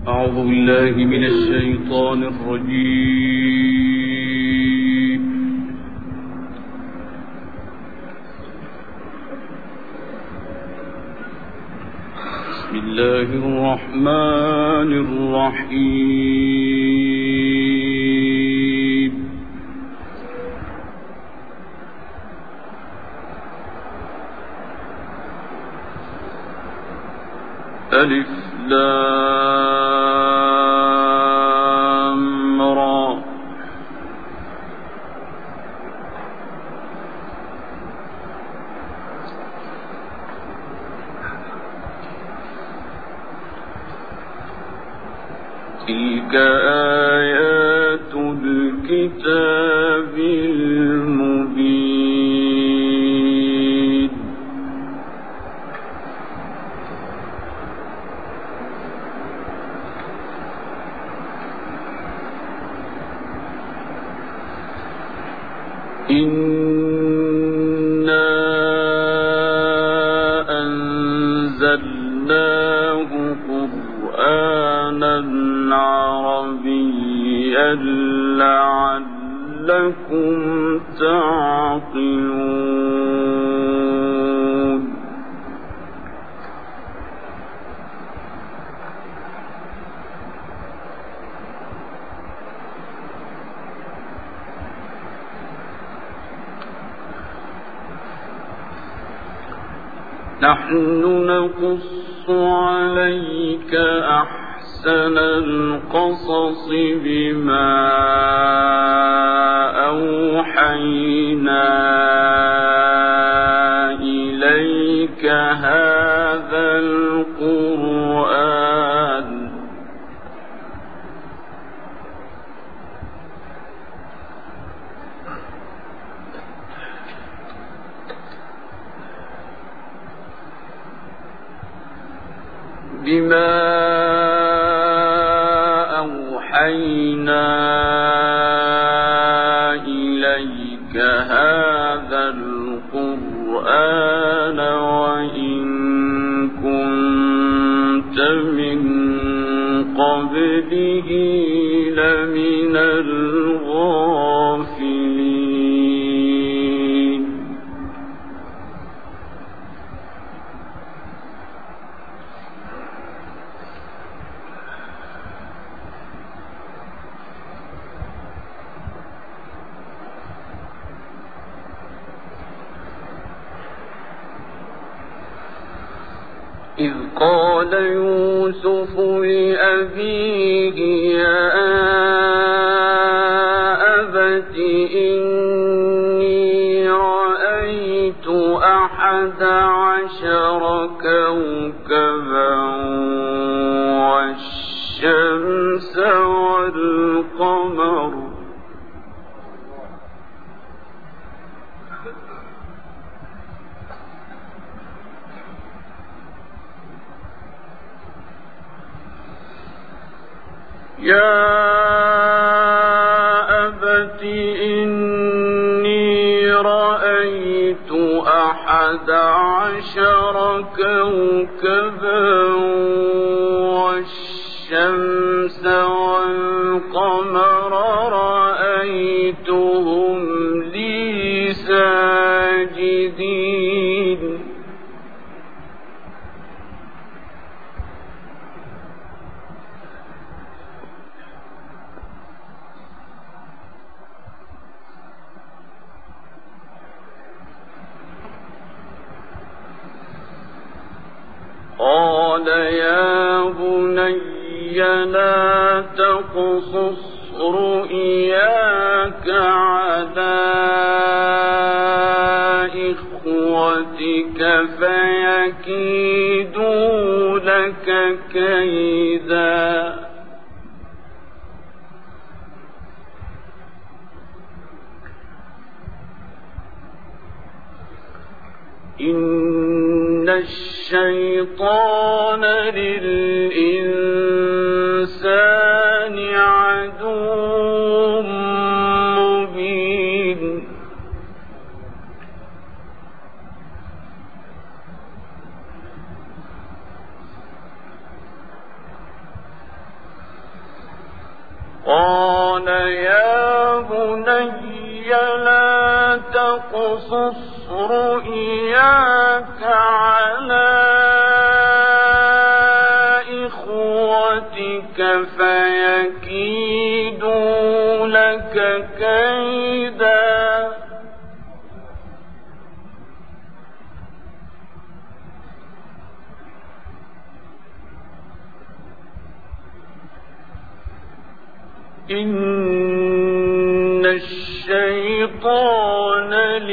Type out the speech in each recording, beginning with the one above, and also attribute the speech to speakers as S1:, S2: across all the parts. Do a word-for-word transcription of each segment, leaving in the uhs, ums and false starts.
S1: أعوذ بالله من الشيطان الرجيم. بسم الله الرحمن الرحيم. ألف لام را. تلك آيات الكتاب المبين. إنا أنزلناه قرآنا عربيا لعلكم تعقلون. نحن نقص عليك أحسن القصص بما أوحينا إليك هذا القرآن بما أوحينا إليك هذا القرآن وإن كنت من قبله لمن الغافلين. إذ قال يوسف لأبيه يا أبت إني رأيت أحد عشر كوكبا والشمس والقمر يا أبت إني رأيت أحد عشر كوكبا والشمس والقمر رأيتهم لي ساجدين. قال يا بني لا تقصص رؤياك على إخوتك فيكيدوا لك كيدا. إن الشيطان للإنسان عدو مبين. قال يا بني لا تقصص رؤياك على إخوتك فيكيدوا لك كيدا إن الشيطان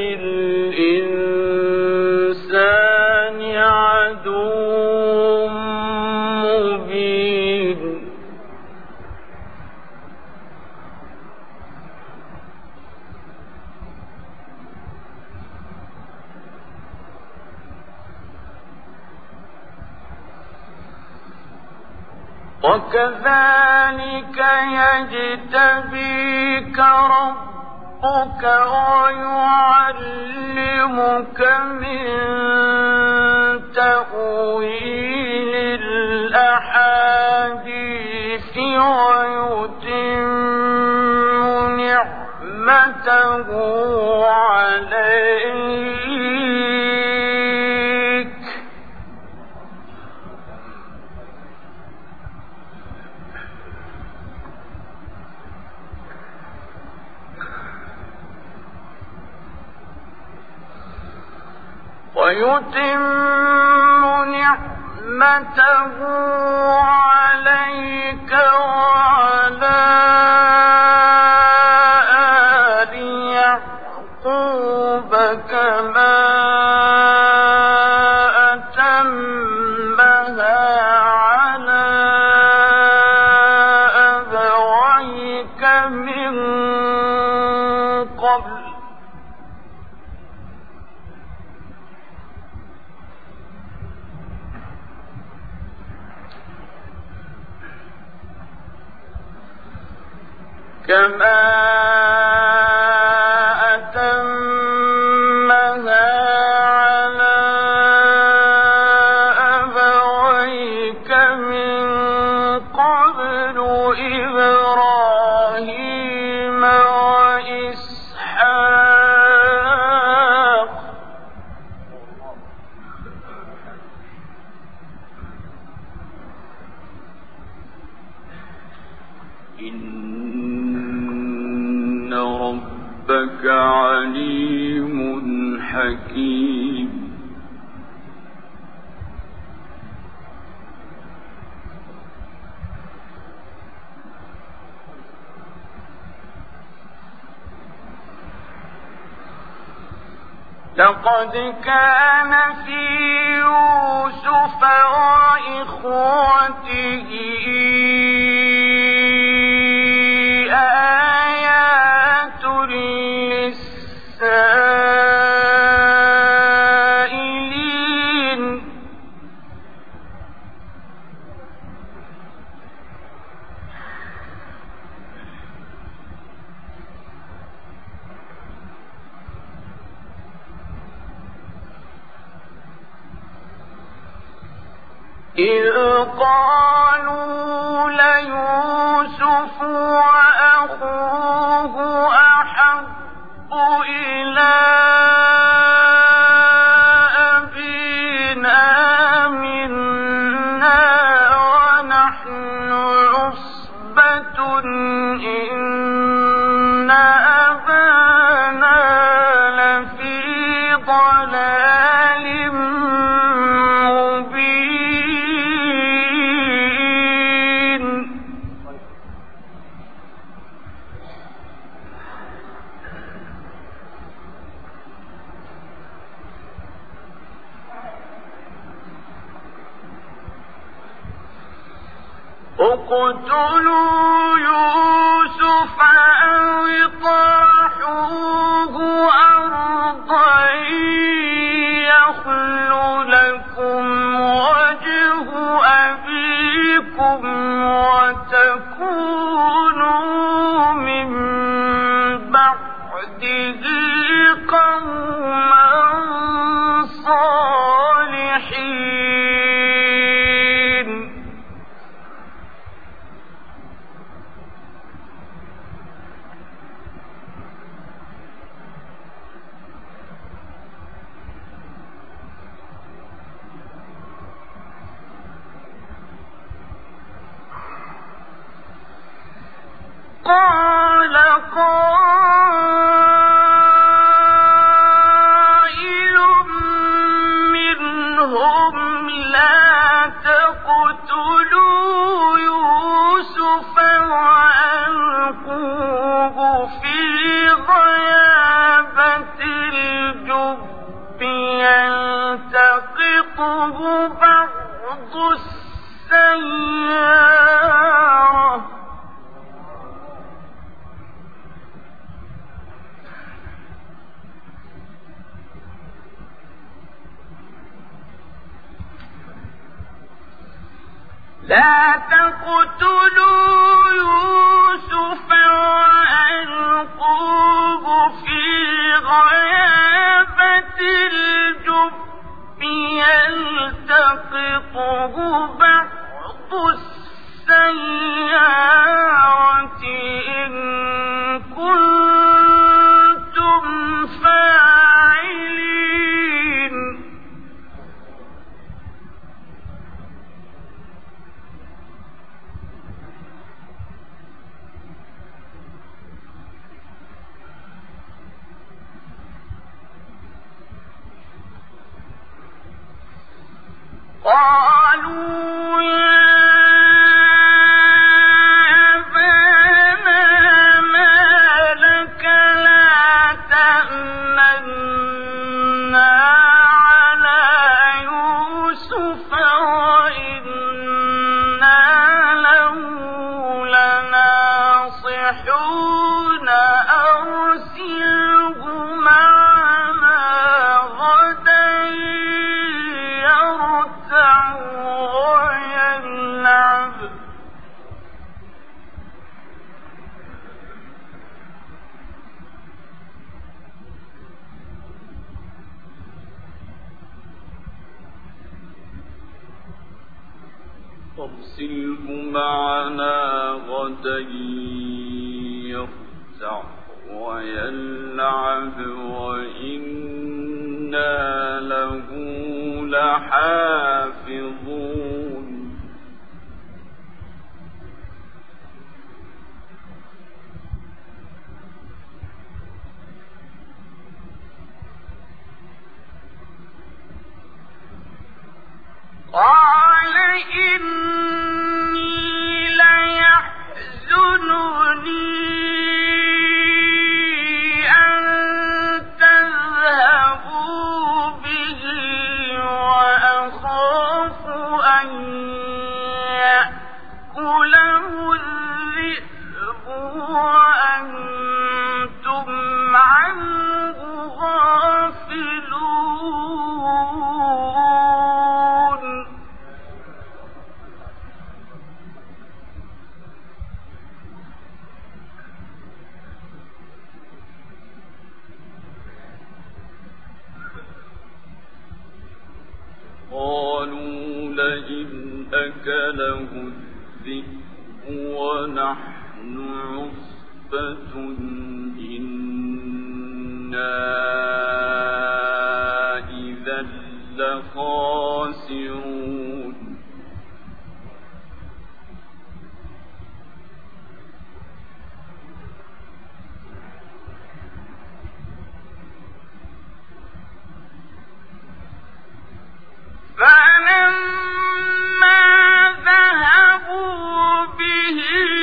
S1: للإنسان عدو مبين وكذلك يجتبيك ربك ويعلمك من تأويل الأحاديث ويتم نعمته عليك ويتم نعمته عليك وعلى آل يعقوب كما أتمها على أبويك من قبل كما أتمها على أبويك من قبل إبراهيم وإسحاق إن ربك عليم حكيم لقد كان في يوسف وإخوته آيات للسائلين إذ قالوا ليوسف وأخوه أحب إلى أبينا منا ونحن عصبة إن أبانا لفي ضلال اقتلوا يوسف أو اطرحوه أرضا يخل لكم وجه أبيكم وتكونوا من بعده قوما صالحين. بعض السيارة لا تقتلوا يوسف وألقوه في غيابة الجب يلتقطه بعض السيارة إن كنتم فاعلين قالوا يا أبانا ما لك لا تأمنا على يوسف وإنا له لناصحون أرسله معنا غدا يرتع ويلعب
S2: أرسله معنا غدا يرتع ويلعب وإنا له لحافظون
S1: قال إني ليحزنني أن تذهبوا به وأخاف أن يأكله الذئب وأنتم عنه غافلون
S2: قالوا لئن أكله الذئب ونحن عصبة إنا إذا لخاسرون
S1: فلما ذهبوا به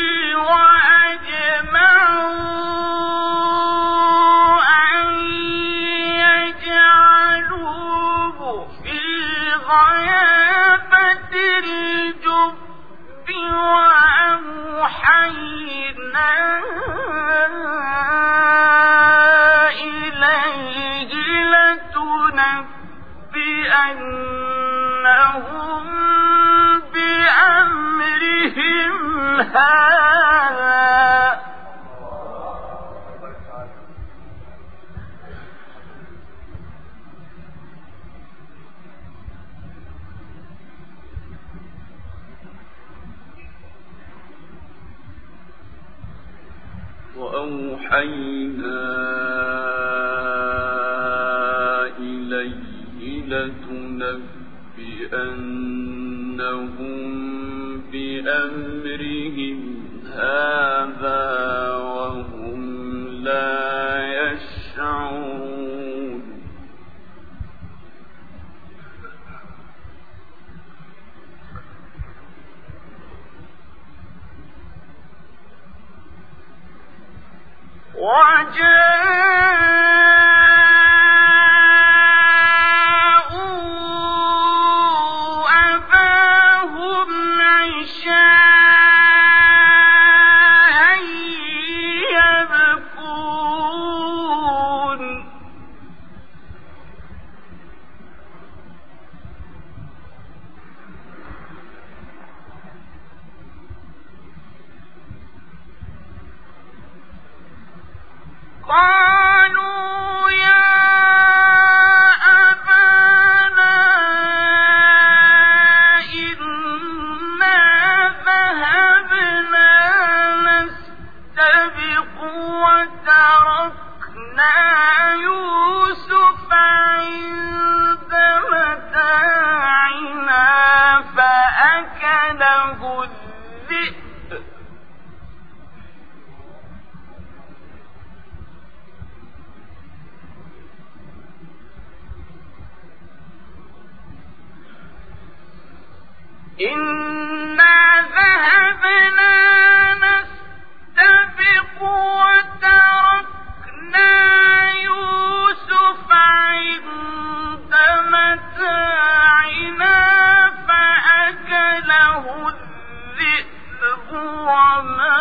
S1: وأجمعوا أن يجعلوه في غيابة الجب وأوحينا إليه لتنبئنهم بأمرهم هذا
S2: وأوحينا إليه لتنبئنهم بأمرهم هذا وهم لا يشعرون
S1: وجاءوا إنا ذهبنا نستبق وتركنا يوسف عند متاعنا فأكله الذئب وما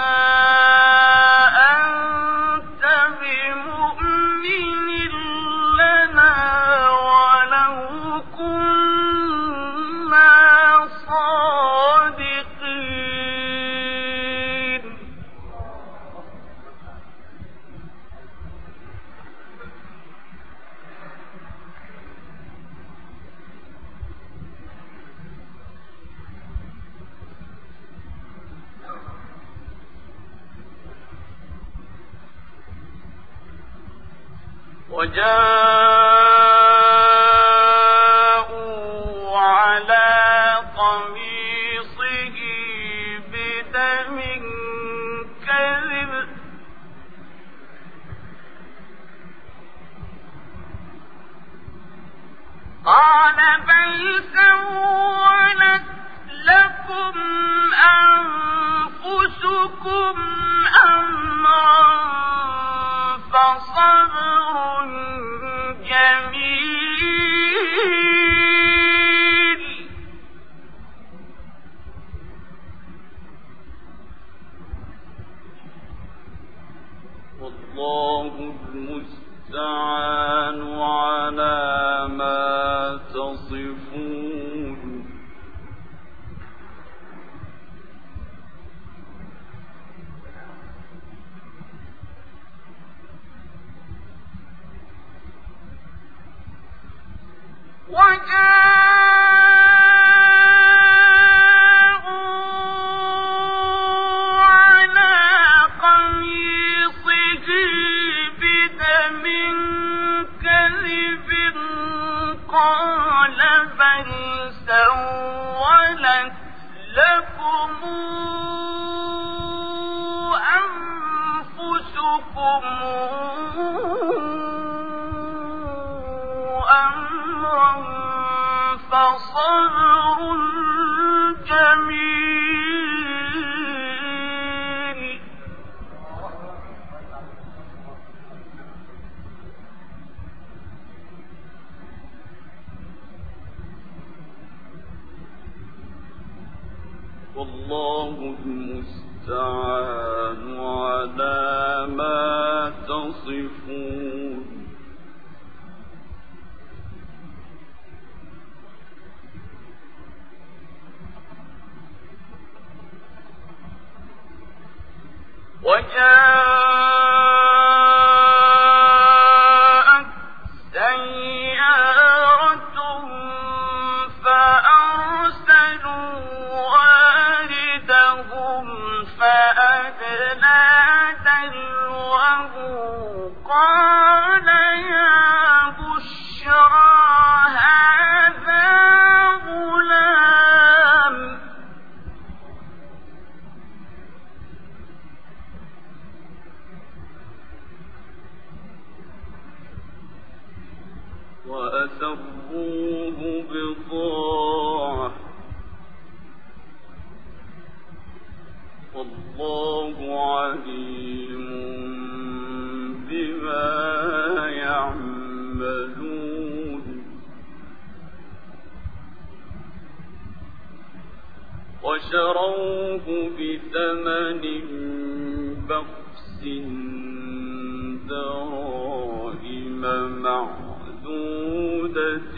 S1: أنت بمؤمن لنا ولو كنا صادقين. وجاءوا على قميصه بدم كذب قال بل سولت لكم أنفسكم أمرا فصبر جميل والله المستعان على ما تصفون. وجاءوا على قميصه بدم كذب قال بل سولت لكم أنفسكم أمرا فصبر جميل والله المستعان على ما تصفون. وجاءت سيارة فأرسلوا واردهم فأدلى دلوه قال يا بشرى هذا غلام وأسروه بضاعة والله عليم بما يعملون. وشروه بثمن بخس دراهم معدودة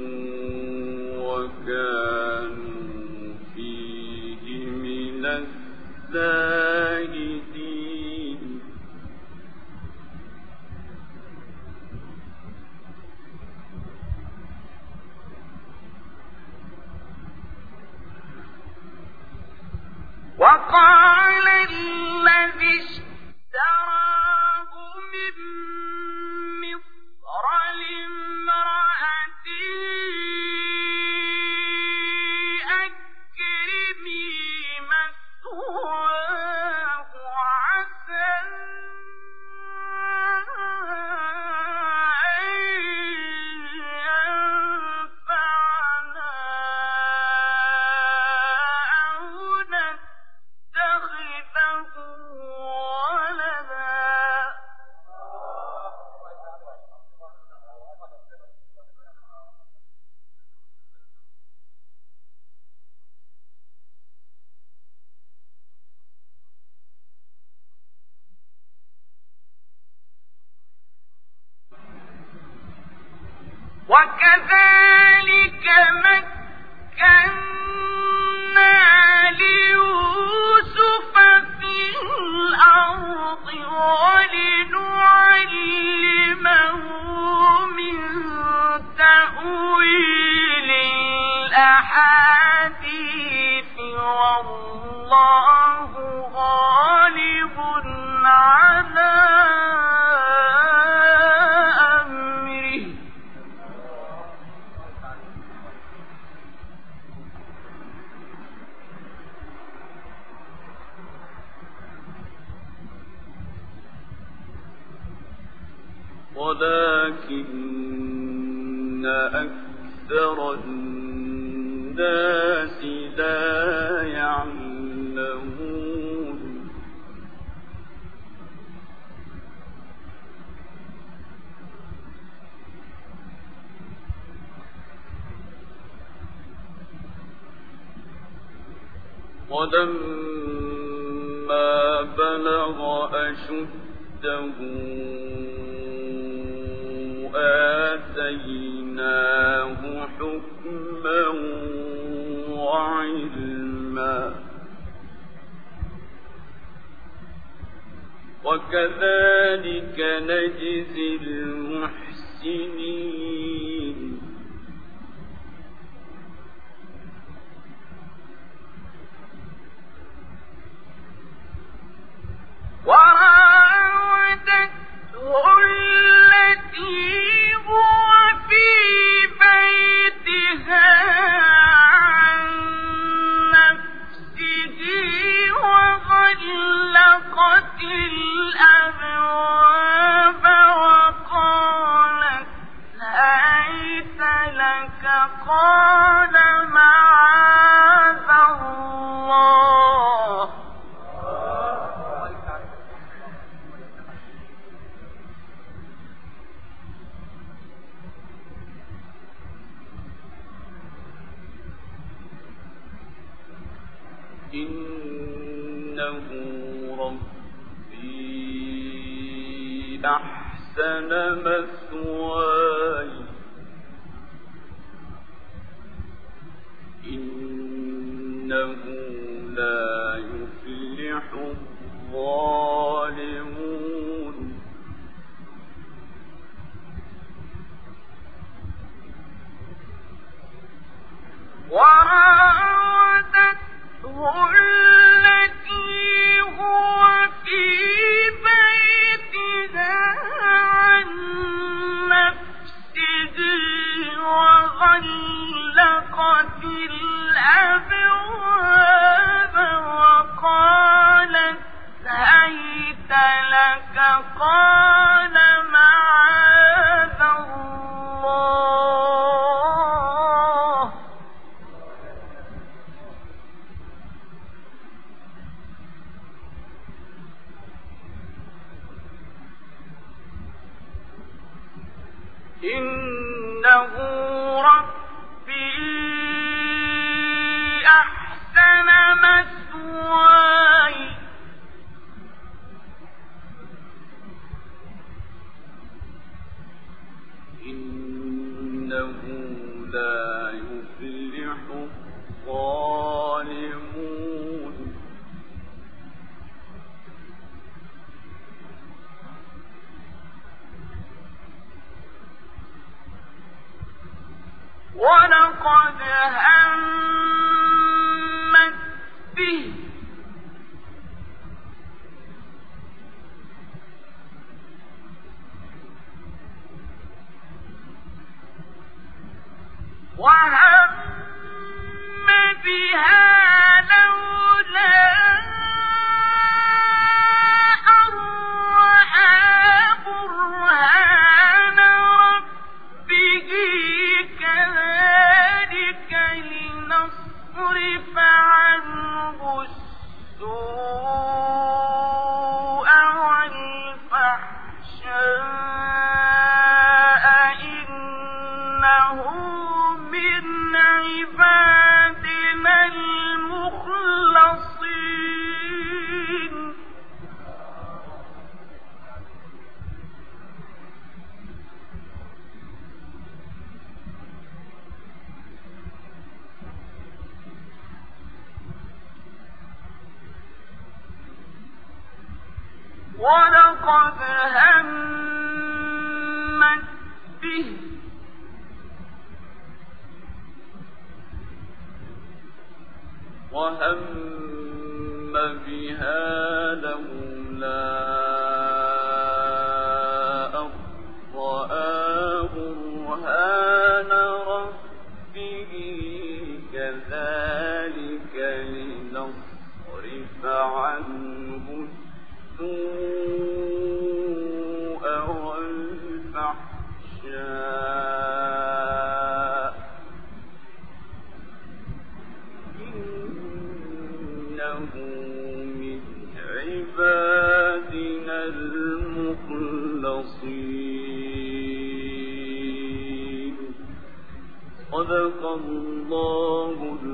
S1: وكانوا فيه من الزاهدين. وقال الذي اشتراه من مصر لامرأته أكرمي مثواه عسى أن ينفعنا وكذلك مكنا ليوسف في الأرض ولنعلمه من تأويل الأحاديث والله غالب على أمره
S2: ولكن أكثر الناس لا يعلمون ولما بلغ أشده آتيناه حكما وعلما وكذلك نجزي المحسنين
S1: وراودته التي هو في بيتها عن نفسه وغلقت الأبواب وقالت هيت لك قال معاذ الله
S2: إنه ربي أحسن مثواي إنه لا يفلح الظالمون
S1: وراودته التي هو في بيتها عن نفسه وغلقت الأبواب وقالت هيت لك قال معاذ الله إنه ربي أحسن مثواي
S2: إنه لا يفلح الظالمون
S1: ولقد همت به وهم بها لولا أن رأى برهان ربه كذلك لنصرف عنه السوء والفحشاء إنه من ولقد همت به
S2: وهم بها لولا أن رأى برهان ربه كذلك لنصرف عنه السوء والفحشاء إنه من عبادنا المخلصين. صدق الله